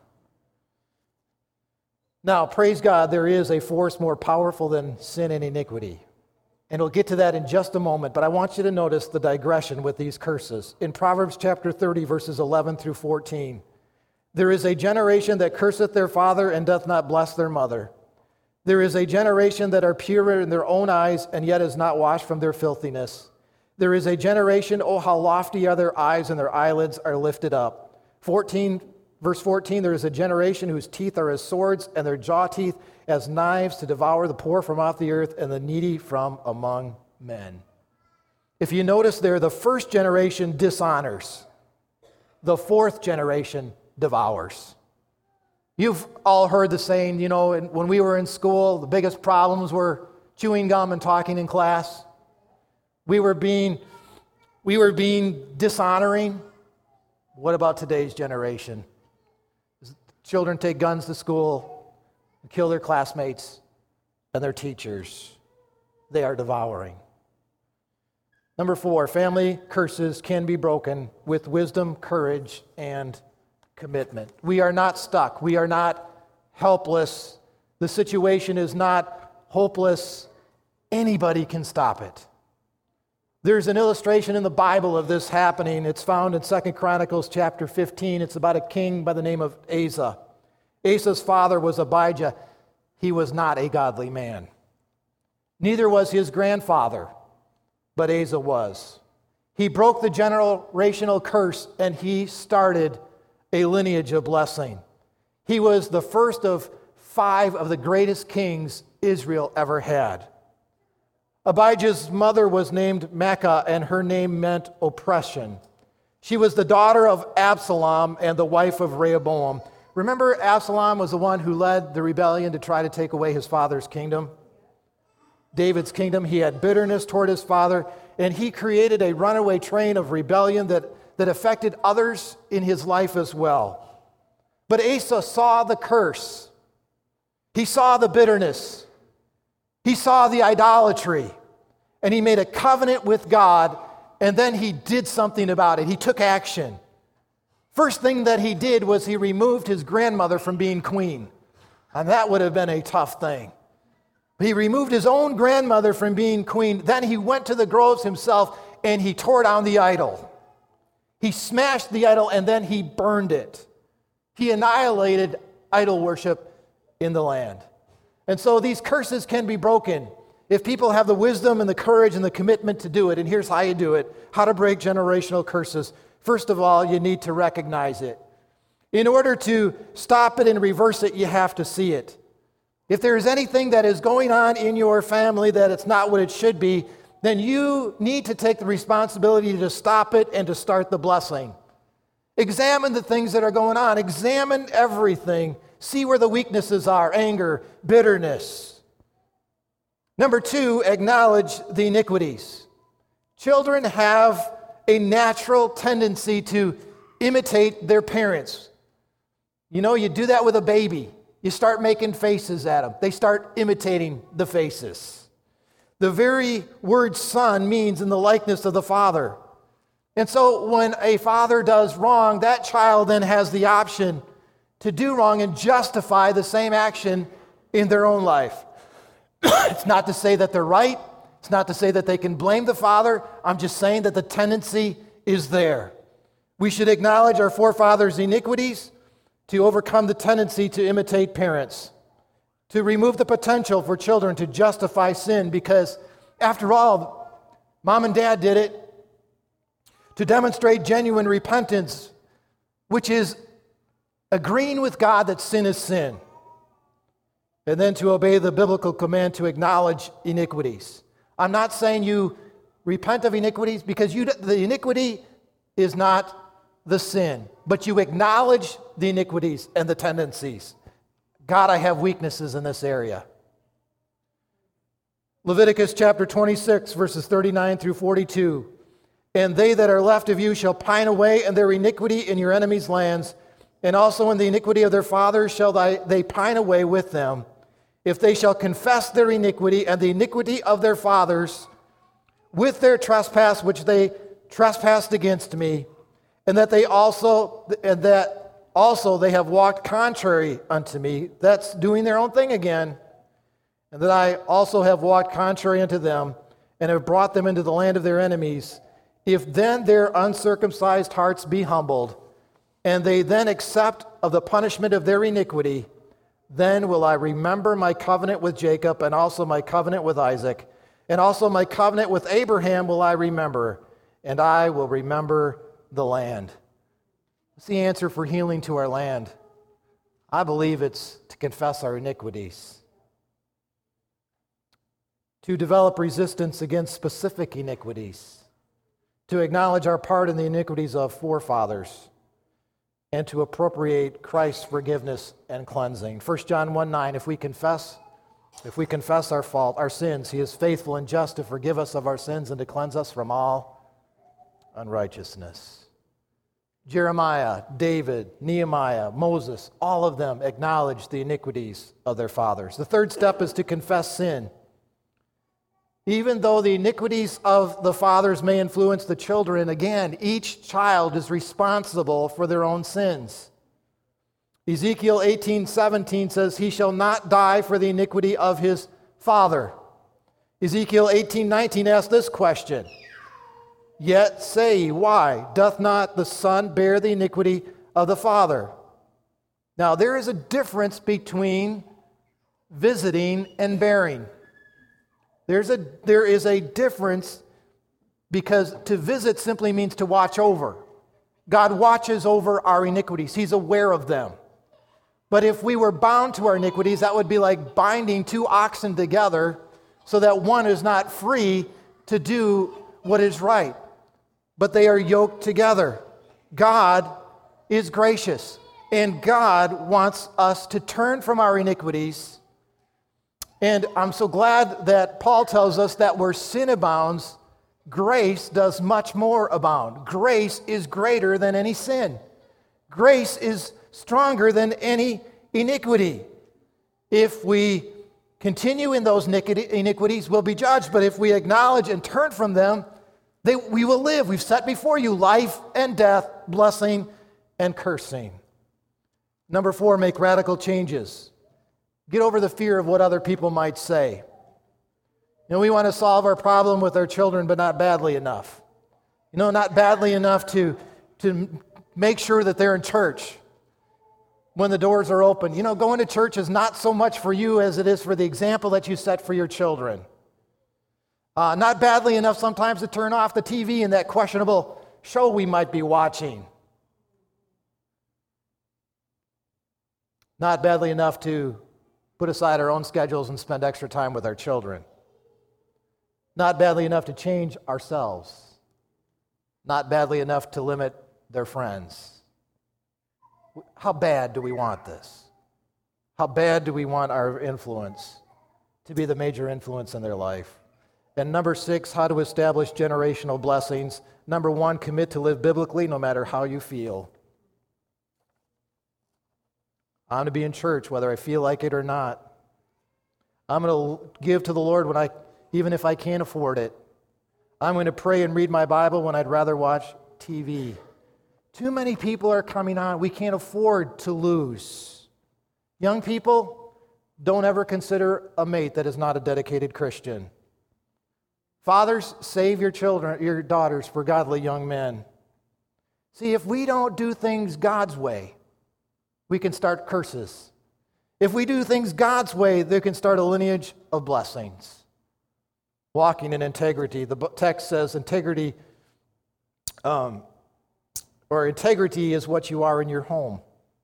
Now, praise God, there is a force more powerful than sin and iniquity. And we'll get to that in just a moment, but I want you to notice the digression with these curses. In Proverbs chapter thirty, verses eleven through fourteen, there is a generation that curseth their father and doth not bless their mother. There is a generation that are pure in their own eyes and yet is not washed from their filthiness. There is a generation, oh, how lofty are their eyes, and their eyelids are lifted up. fourteen Verse fourteen, there is a generation whose teeth are as swords, and their jaw teeth as knives, to devour the poor from off the earth and the needy from among men. If you notice there, the first generation dishonors. The fourth generation devours. You've all heard the saying, you know, when we were in school, the biggest problems were chewing gum and talking in class. We were being, we were being dishonoring. What about today's generation? Children take guns to school and kill their classmates and their teachers. They are devouring. Number four, family curses can be broken with wisdom, courage, and commitment. We are not stuck. We are not helpless. The situation is not hopeless. Anybody can stop it. There's an illustration in the Bible of this happening. It's found in Second Chronicles chapter fifteen. It's about a king by the name of Asa. Asa's father was Abijah. He was not a godly man. Neither was his grandfather, but Asa was. He broke the generational curse and he started a lineage of blessing. He was the first of five of the greatest kings Israel ever had. Abijah's mother was named Maacah, and her name meant oppression. She was the daughter of Absalom and the wife of Rehoboam. Remember, Absalom was the one who led the rebellion to try to take away his father's kingdom? David's kingdom. He had bitterness toward his father, and he created a runaway train of rebellion that, that affected others in his life as well. But Asa saw the curse. He saw the bitterness. He saw the idolatry. And he made a covenant with God, and then he did something about it. He took action. First thing that he did was he removed his grandmother from being queen. And that would have been a tough thing. He removed his own grandmother from being queen. Then he went to the groves himself and he tore down the idol. He smashed the idol and then he burned it. He annihilated idol worship in the land. And so these curses can be broken if people have the wisdom and the courage and the commitment to do it. And here's how you do it. How to break generational curses. First of all, you need to recognize it. In order to stop it and reverse it, you have to see it. If there is anything that is going on in your family that it's not what it should be, then you need to take the responsibility to stop it and to start the blessing. Examine the things that are going on. Examine everything. See where the weaknesses are: anger, bitterness. Number two, acknowledge the iniquities. Children have a natural tendency to imitate their parents. You know, you do that with a baby. You start making faces at them. They start imitating the faces. The very word son means in the likeness of the father. And so when a father does wrong, that child then has the option to do wrong and justify the same action in their own life. It's not to say that they're right. It's not to say that they can blame the father. I'm just saying that the tendency is there. We should acknowledge our forefathers' iniquities to overcome the tendency to imitate parents, to remove the potential for children to justify sin, because after all, mom and dad did it, to demonstrate genuine repentance, which is agreeing with God that sin is sin, and then to obey the biblical command to acknowledge iniquities. I'm not saying you repent of iniquities, because you, the iniquity is not the sin, but you acknowledge the iniquities and the tendencies. God, I have weaknesses in this area. Leviticus chapter twenty-six, verses thirty-nine through forty-two. And they that are left of you shall pine away in their iniquity in your enemies' lands, and also in the iniquity of their fathers shall they pine away with them. If they shall confess their iniquity and the iniquity of their fathers with their trespass which they trespassed against me, and that they also and that also they have walked contrary unto me. That's doing their own thing again. And that I also have walked contrary unto them, and have brought them into the land of their enemies. If then their uncircumcised hearts be humbled, and they then accept of the punishment of their iniquity, then will I remember my covenant with Jacob, and also my covenant with Isaac, and also my covenant with Abraham will I remember, and I will remember the land. What's the answer for healing to our land? I believe it's to confess our iniquities, to develop resistance against specific iniquities, to acknowledge our part in the iniquities of forefathers, and to appropriate Christ's forgiveness and cleansing. First John one nine, if we confess, if we confess our fault, our sins, he is faithful and just to forgive us of our sins and to cleanse us from all unrighteousness. Jeremiah, David, Nehemiah, Moses, all of them acknowledged the iniquities of their fathers. The third step is to confess sin. Even though the iniquities of the fathers may influence the children, again, each child is responsible for their own sins. Ezekiel eighteen seventeen says, he shall not die for the iniquity of his father. Ezekiel eighteen nineteen asks this question, yet say ye, why doth not the son bear the iniquity of the father? Now, there is a difference between visiting and bearing. There's a, there is a difference because to visit simply means to watch over. God watches over our iniquities. He's aware of them. But if we were bound to our iniquities, that would be like binding two oxen together so that one is not free to do what is right. But they are yoked together. God is gracious, and God wants us to turn from our iniquities. And I'm so glad that Paul tells us that where sin abounds, grace does much more abound. Grace is greater than any sin. Grace is stronger than any iniquity. If we continue in those iniquities, we'll be judged. But if we acknowledge and turn from them, they, we will live. We've set before you life and death, blessing and cursing. Number four, make radical changes. Get over the fear of what other people might say. You know, we want to solve our problem with our children, but not badly enough. You know, not badly enough to, to make sure that they're in church when the doors are open. You know, going to church is not so much for you as it is for the example that you set for your children. Uh, not badly enough sometimes to turn off the T V and that questionable show we might be watching. Not badly enough to put aside our own schedules and spend extra time with our children. Not badly enough to change ourselves. Not badly enough to limit their friends. How bad do we want this? How bad do we want our influence to be the major influence in their life? And number six, how to establish generational blessings. Number one, commit to live biblically no matter how you feel. I'm going to be in church whether I feel like it or not. I'm going to give to the Lord when I, even if I can't afford it. I'm going to pray and read my Bible when I'd rather watch T V. Too many people are coming on. We can't afford to lose. Young people, don't ever consider a mate that is not a dedicated Christian. Fathers, save your children, your daughters for godly young men. See, if we don't do things God's way, we can start curses. If we do things God's way, they can start a lineage of blessings. Walking in integrity. The text says integrity, um, or integrity is what you are in your home.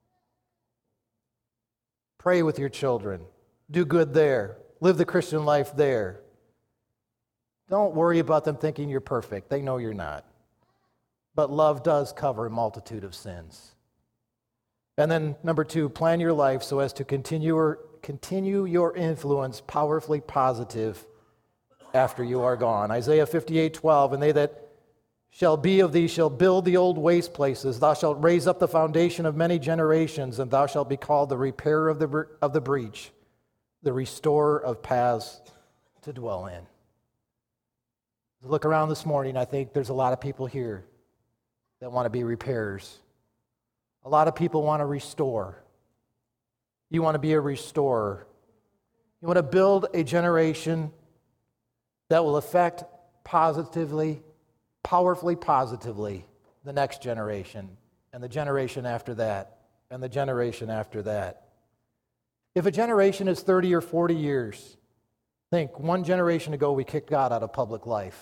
Pray with your children. Do good there. Live the Christian life there. Don't worry about them thinking you're perfect. They know you're not. But love does cover a multitude of sins. And then number two, plan your life so as to continue or continue your influence powerfully positive after you are gone. Isaiah fifty-eight twelve, and they that shall be of thee shall build the old waste places. Thou shalt raise up the foundation of many generations, and thou shalt be called the repairer of the, of the breach, the restorer of paths to dwell in. Look around this morning, I think there's a lot of people here that want to be repairers. A lot of people want to restore. You want to be a restorer. You want to build a generation that will affect positively, powerfully positively, the next generation, and the generation after that, and the generation after that. If a generation is thirty or forty years, think, one generation ago we kicked God out of public life.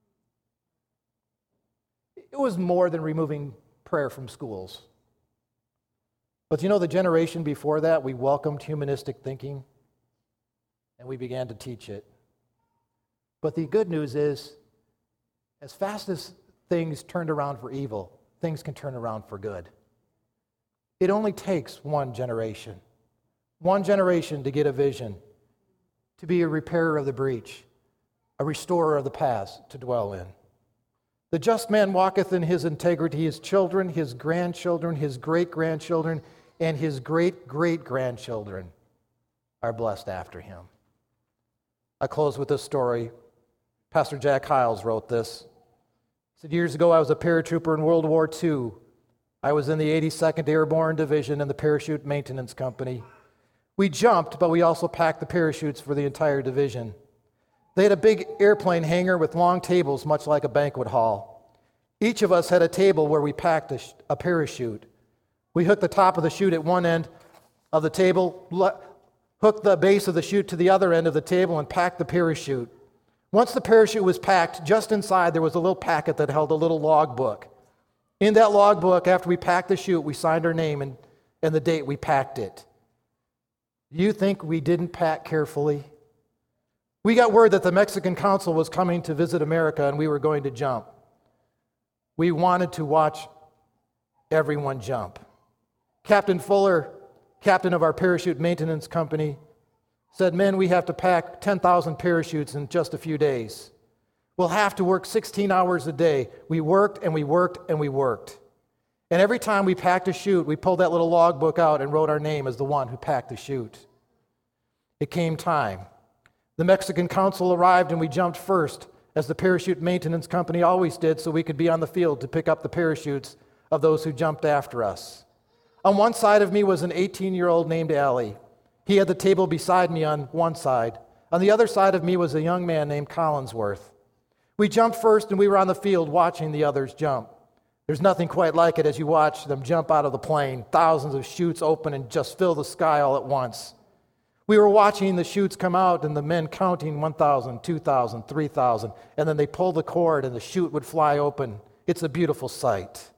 It was more than removing prayer from schools. But you know, the generation before that, we welcomed humanistic thinking, and we began to teach it. But the good news is, as fast as things turned around for evil, things can turn around for good. It only takes one generation. One generation to get a vision, to be a repairer of the breach, a restorer of the past to dwell in. The just man walketh in his integrity. His children, his grandchildren, his great-grandchildren, and his great-great-grandchildren are blessed after him. I close with this story. Pastor Jack Hiles wrote this. He said, years ago I was a paratrooper in World War Two. I was in the eighty-second Airborne Division in the Parachute Maintenance Company. We jumped, but we also packed the parachutes for the entire division. They had a big airplane hangar with long tables, much like a banquet hall. Each of us had a table where we packed a, sh- a parachute. We hooked the top of the chute at one end of the table, le- hooked the base of the chute to the other end of the table, and packed the parachute. Once the parachute was packed, just inside there was a little packet that held a little log book. In that log book, after we packed the chute, we signed our name and, and the date we packed it. Do you think we didn't pack carefully? We got word that the Mexican consul was coming to visit America and we were going to jump. We wanted to watch everyone jump. Captain Fuller, captain of our parachute maintenance company, said, "Men, we have to pack ten thousand parachutes in just a few days. We'll have to work sixteen hours a day." We worked and we worked and we worked. And every time we packed a chute, we pulled that little logbook out and wrote our name as the one who packed the chute. It came time. The Mexican consul arrived and we jumped first, as the parachute maintenance company always did, so we could be on the field to pick up the parachutes of those who jumped after us. On one side of me was an eighteen-year-old named Allie. He had the table beside me on one side. On the other side of me was a young man named Collinsworth. We jumped first and we were on the field watching the others jump. There's nothing quite like it as you watch them jump out of the plane. Thousands of chutes open and just fill the sky all at once. We were watching the chutes come out and the men counting one thousand, two thousand, three thousand, and then they pull the cord and the chute would fly open. It's a beautiful sight.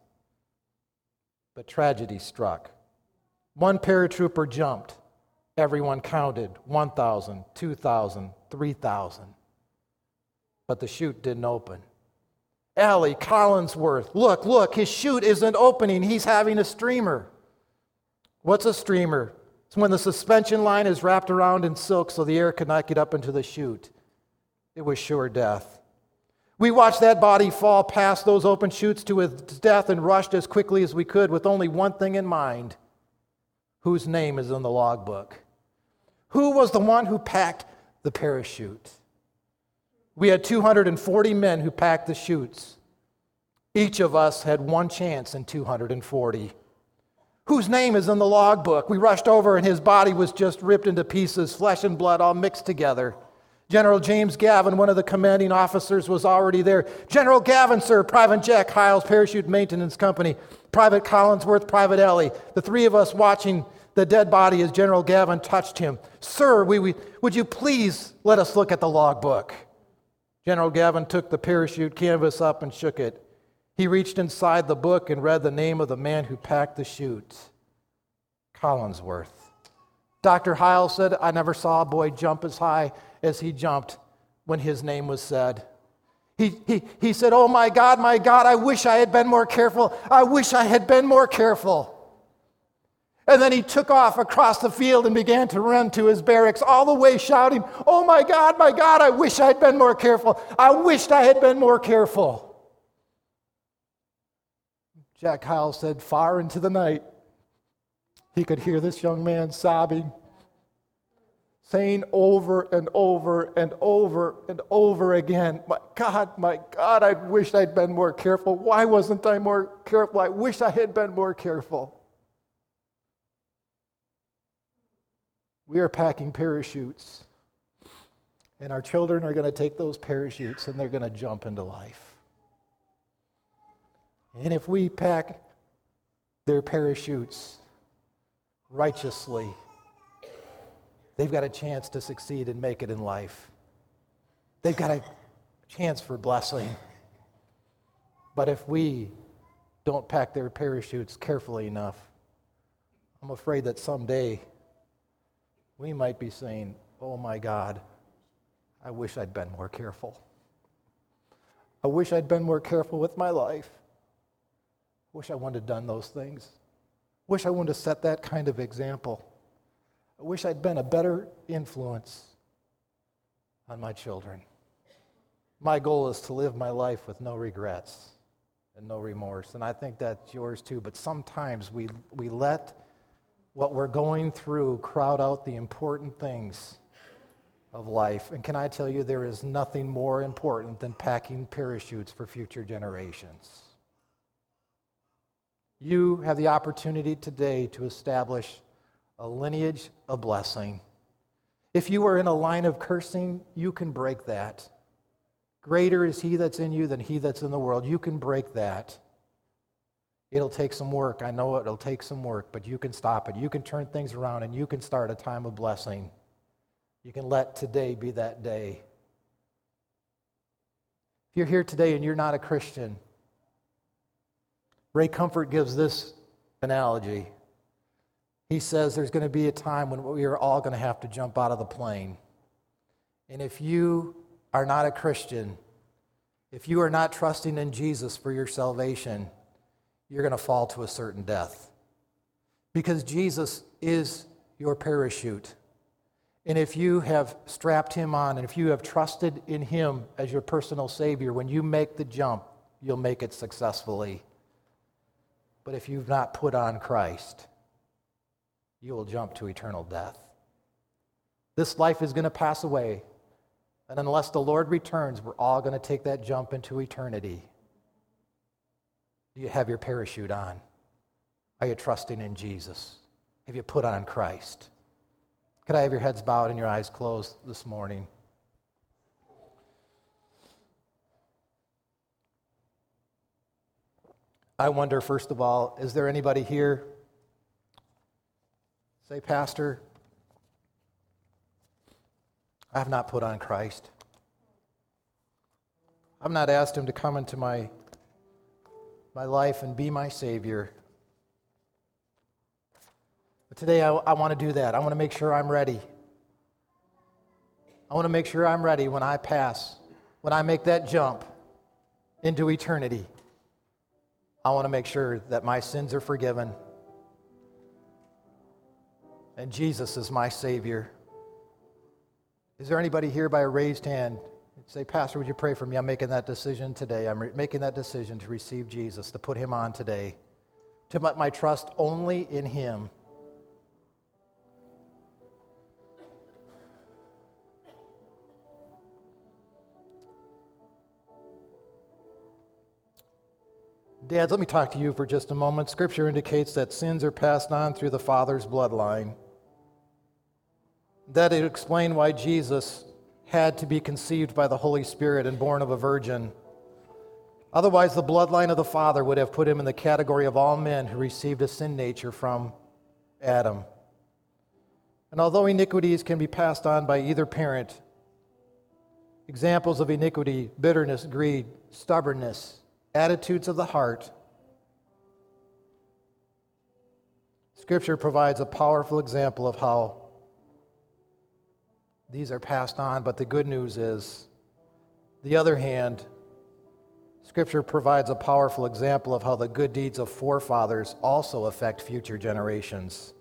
But tragedy struck. One paratrooper jumped. Everyone counted one thousand, two thousand, three thousand. But the chute didn't open. Allie, Collinsworth, look, look, his chute isn't opening. He's having a streamer. What's a streamer? It's when the suspension line is wrapped around in silk so the air could not get up into the chute. It was sure death. We watched that body fall past those open chutes to his death and rushed as quickly as we could with only one thing in mind: whose name is in the logbook? Who was the one who packed the parachute? We had two hundred forty men who packed the chutes. Each of us had one chance in two hundred forty. Whose name is in the logbook? We rushed over and his body was just ripped into pieces, flesh and blood all mixed together. General James Gavin, one of the commanding officers, was already there. "General Gavin, sir," Private Jack Hiles, Parachute Maintenance Company, Private Collinsworth, Private Ellie. The three of us watching the dead body as General Gavin touched him. "Sir, we, we, would you please let us look at the logbook?" General Gavin took the parachute canvas up and shook it. He reached inside the book and read the name of the man who packed the chute: Collinsworth. Doctor Hiles said, "I never saw a boy jump as high as he jumped when his name was said." He, he, he said, "Oh my God, my God, I wish I had been more careful. I wish I had been more careful." And then he took off across the field and began to run to his barracks, all the way shouting, "Oh my God, my God, I wish I had been more careful. I wished I had been more careful." Jack Hiles said, far into the night, he could hear this young man sobbing, saying over and over and over and over again, "My God, my God, I wish I'd been more careful. Why wasn't I more careful? I wish I had been more careful." We are packing parachutes, and our children are going to take those parachutes and they're going to jump into life. And if we pack their parachutes righteously, they've got a chance to succeed and make it in life. They've got a chance for blessing. But if we don't pack their parachutes carefully enough, I'm afraid that someday we might be saying, "Oh my God, I wish I'd been more careful. I wish I'd been more careful with my life. Wish I wouldn't have done those things. Wish I wouldn't have set that kind of example. I wish I'd been a better influence on my children." My goal is to live my life with no regrets and no remorse, and I think that's yours too. But sometimes we, we let what we're going through crowd out the important things of life. And can I tell you, there is nothing more important than packing parachutes for future generations. You have the opportunity today to establish a lineage of blessing. If you are in a line of cursing, you can break that. Greater is he that's in you than he that's in the world. You can break that. It'll take some work. I know it'll take some work, but you can stop it. You can turn things around and you can start a time of blessing. You can let today be that day. If you're here today and you're not a Christian, Ray Comfort gives this analogy. He says there's going to be a time when we are all going to have to jump out of the plane. And if you are not a Christian, if you are not trusting in Jesus for your salvation, you're going to fall to a certain death. Because Jesus is your parachute. And if you have strapped him on, and if you have trusted in him as your personal Savior, when you make the jump, you'll make it successfully. But if you've not put on Christ, you will jump to eternal death. This life is going to pass away. And unless the Lord returns, we're all going to take that jump into eternity. Do you have your parachute on? Are you trusting in Jesus? Have you put on Christ? Could I have your heads bowed and your eyes closed this morning? I wonder, first of all, is there anybody here? Say, Pastor, I have not put on Christ. I've not asked him to come into my, my life and be my Savior. But today I, I want to do that. I want to make sure I'm ready. I want to make sure I'm ready when I pass, when I make that jump into eternity. I want to make sure that my sins are forgiven and Jesus is my Savior. Is there anybody here by a raised hand? Say, Pastor, would you pray for me? I'm making that decision today. I'm re- making that decision to receive Jesus, to put him on today, to put my trust only in him. Dads, let me talk to you for just a moment. Scripture indicates that sins are passed on through the Father's bloodline. That it explained why Jesus had to be conceived by the Holy Spirit and born of a virgin. Otherwise, the bloodline of the Father would have put him in the category of all men who received a sin nature from Adam. And although iniquities can be passed on by either parent, examples of iniquity, bitterness, greed, stubbornness, attitudes of the heart, Scripture provides a powerful example of how these are passed on, but the good news is, the other hand, Scripture provides a powerful example of how the good deeds of forefathers also affect future generations.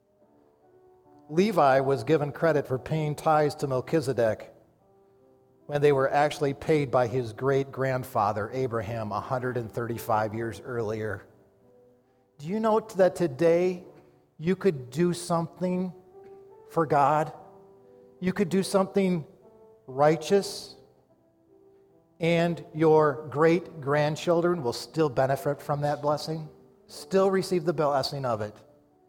Levi was given credit for paying tithes to Melchizedek when they were actually paid by his great-grandfather, Abraham, one hundred thirty-five years earlier. Do you know that today you could do something for God? You could do something righteous, and your great-grandchildren will still benefit from that blessing, still receive the blessing of it.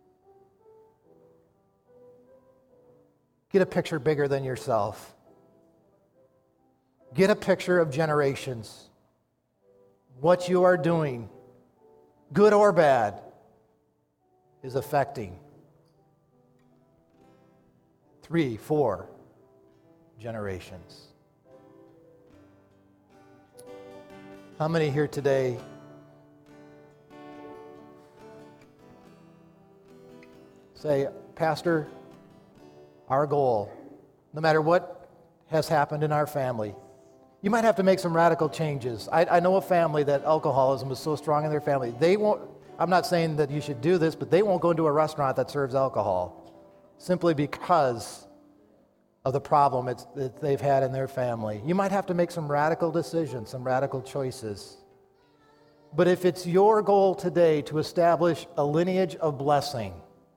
Get a picture bigger than yourself. Get a picture of generations. What you are doing, good or bad, is affecting three, four generations. How many here today say, Pastor, our goal, no matter what has happened in our family, you might have to make some radical changes. I, I know a family that alcoholism is so strong in their family. They won't, I'm not saying that you should do this, but they won't go into a restaurant that serves alcohol simply because of the problem it's, that they've had in their family. You might have to make some radical decisions, some radical choices. But if it's your goal today to establish a lineage of blessing,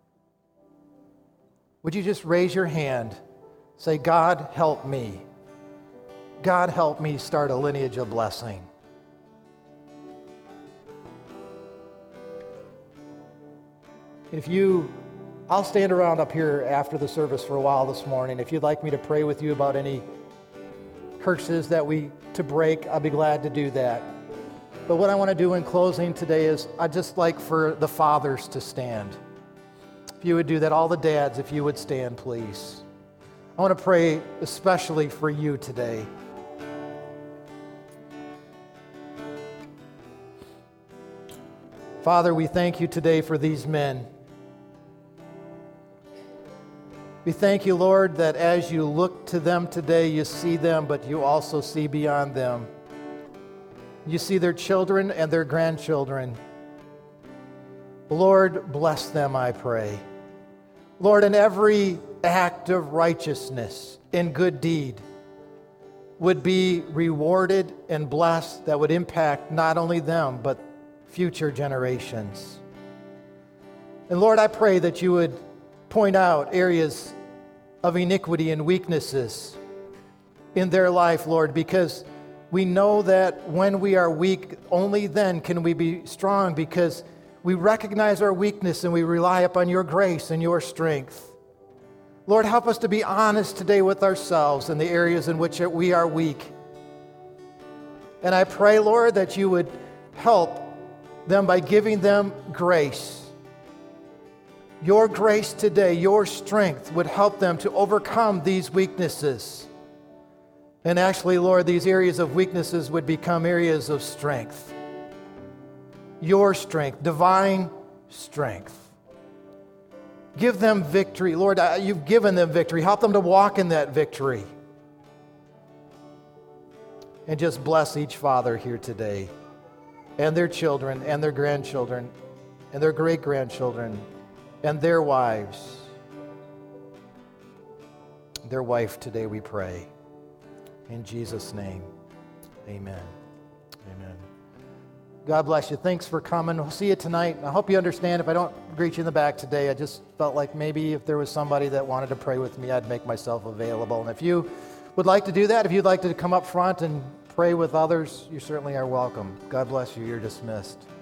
would you just raise your hand, say, God, help me. God, help me start a lineage of blessing. If you, I'll stand around up here after the service for a while this morning. If you'd like me to pray with you about any curses that we to break, I'll be glad to do that. But what I want to do in closing today is I'd just like for the fathers to stand. If you would do that, all the dads, if you would stand, please. I want to pray especially for you today. Father, we thank you today for these men. We thank you, Lord, that as you look to them today, you see them, but you also see beyond them. You see their children and their grandchildren. Lord, bless them, I pray. Lord, in every act of righteousness and good deed would be rewarded and blessed, that would impact not only them, but future generations. And Lord, I pray that you would point out areas of iniquity and weaknesses in their life, Lord, because we know that when we are weak, only then can we be strong, because we recognize our weakness and we rely upon your grace and your strength. Lord, help us to be honest today with ourselves in the areas in which we are weak. And I pray, Lord, that you would help them by giving them grace. Your grace today, your strength would help them to overcome these weaknesses. And actually, Lord, these areas of weaknesses would become areas of strength. Your strength, divine strength. Give them victory. Lord, you've given them victory. Help them to walk in that victory. And just bless each father here today, and their children, and their grandchildren, and their great-grandchildren, and their wives. Their wife today, we pray. In Jesus' name, amen. Amen. God bless you. Thanks for coming. We'll see you tonight. I hope you understand if I don't greet you in the back today. I just felt like maybe if there was somebody that wanted to pray with me, I'd make myself available. And if you would like to do that, if you'd like to come up front and pray with others, you certainly are welcome. God bless you. You're dismissed.